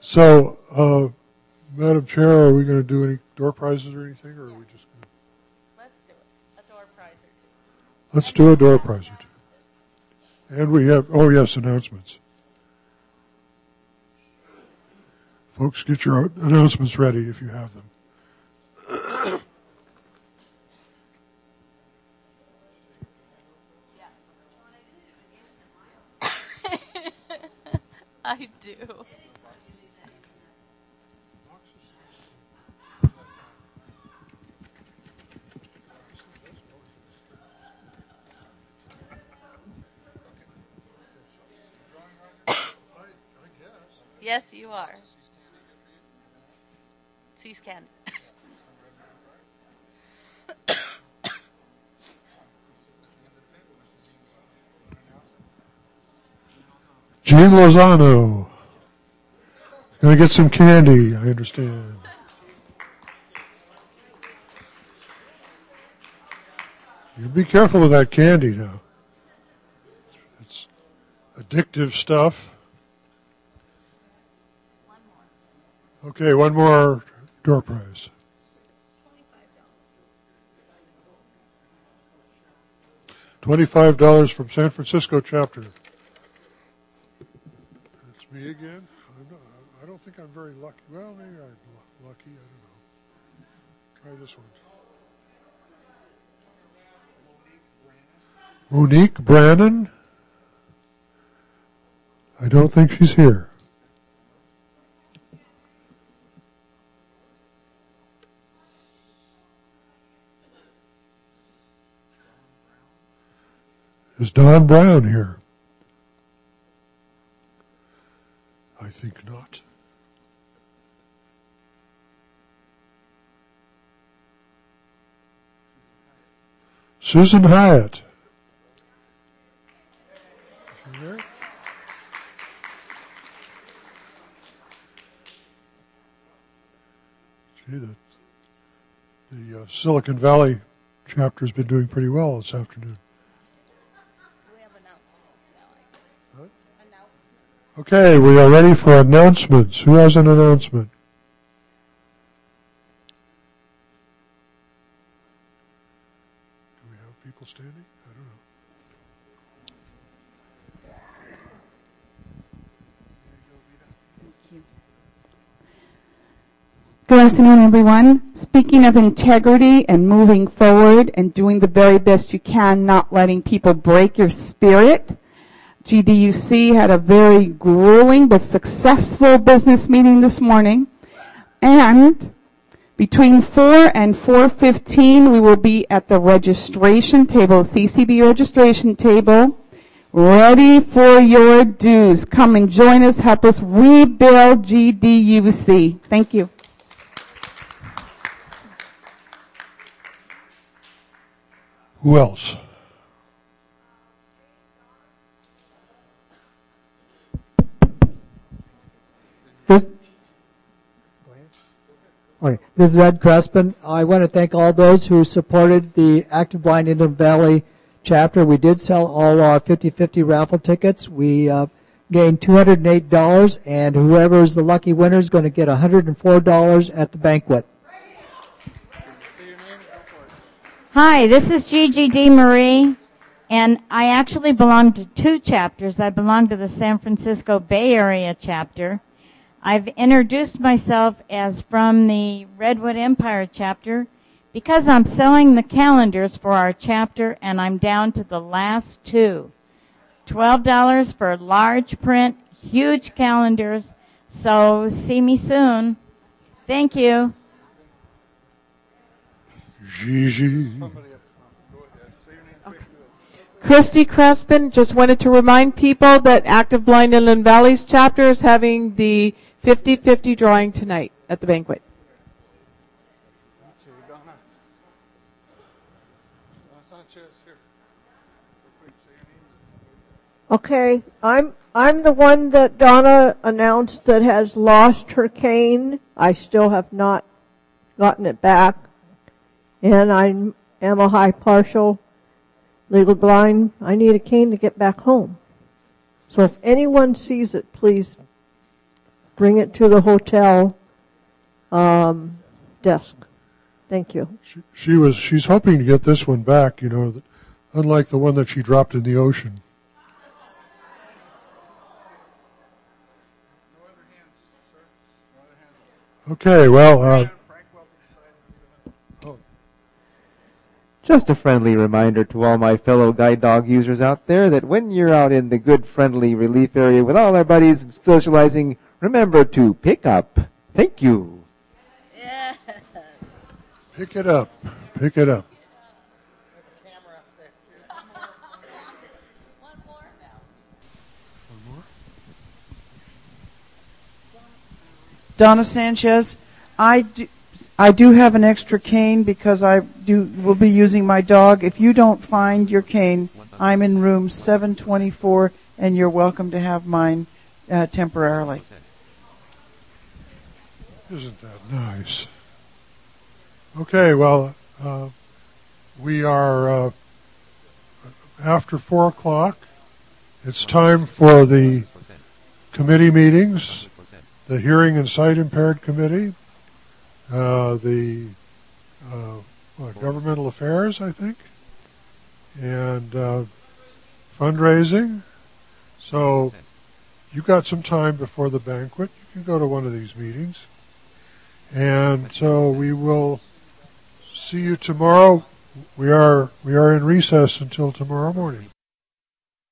So, Madam Chair, are we going to do any door prizes or anything, or are we just going to? Let's do it. A door prize or two. Let's do a door prize or two. And we have, oh yes, announcements. Folks, get your announcements ready if you have them. I do. Yes, you are. C-SCAN. Gene Lozano. Going to get some candy, I understand. You be careful with that candy now. It's addictive stuff. Okay, one more door prize. $25 from San Francisco chapter. That's me again. I don't think I'm very lucky. Well, maybe I'm lucky. I don't know. Try this one. Monique Brannon. I don't think she's here. Is Don Brown here? I think not. Susan Hyatt. Is she there? Gee, the Silicon Valley chapter has been doing pretty well this afternoon. Okay, we are ready for announcements. Who has an announcement? Do we have people standing? I don't know. Good afternoon, everyone. Speaking of integrity and moving forward and doing the very best you can, not letting people break your spirit, GDUC had a very grueling but successful business meeting this morning. And between 4 and 4:15, we will be at the registration table, CCB registration table, ready for your dues. Come and join us. Help us rebuild GDUC. Thank you. Who else? This is Ed Crespin. I want to thank all those who supported the Active Blind Inland Valley chapter. We did sell all our 50/50 raffle tickets. We gained $208, and whoever is the lucky winner is going to get $104 at the banquet. Hi, this is Gigi D. Marie, and I actually belong to two chapters. I belong to the San Francisco Bay Area chapter. I've introduced myself as from the Redwood Empire chapter because I'm selling the calendars for our chapter, and I'm down to the last two. $12 for large print, huge calendars, so see me soon. Thank you. Gigi. Christy Crespin, just wanted to remind people that Active Blind Inland Valleys chapter is having the 50/50 drawing tonight at the banquet. Okay, I'm the one that Donna announced that has lost her cane. I still have not gotten it back. And I am a high partial legal blind. I need a cane to get back home. So if anyone sees it, please bring it to the hotel desk. Thank you. She's hoping to get this one back, unlike the one that she dropped in the ocean. Okay, well, Just a friendly reminder to all my fellow guide dog users out there that when you're out in the good friendly relief area with all our buddies socializing, remember to pick up. Thank you. Yeah. pick it up. Pick it up. One more now. One more? Donna Sanchez, I do have an extra cane because will be using my dog. If you don't find your cane, I'm in room 724, and you're welcome to have mine temporarily. Isn't that nice? Okay, well, we are after 4 o'clock. It's time for the committee meetings, the Hearing and Sight Impaired Committee, the Governmental Affairs, I think, and fundraising. So you've got some time before the banquet. You can go to one of these meetings. And so we will see you tomorrow. We are in recess until tomorrow morning.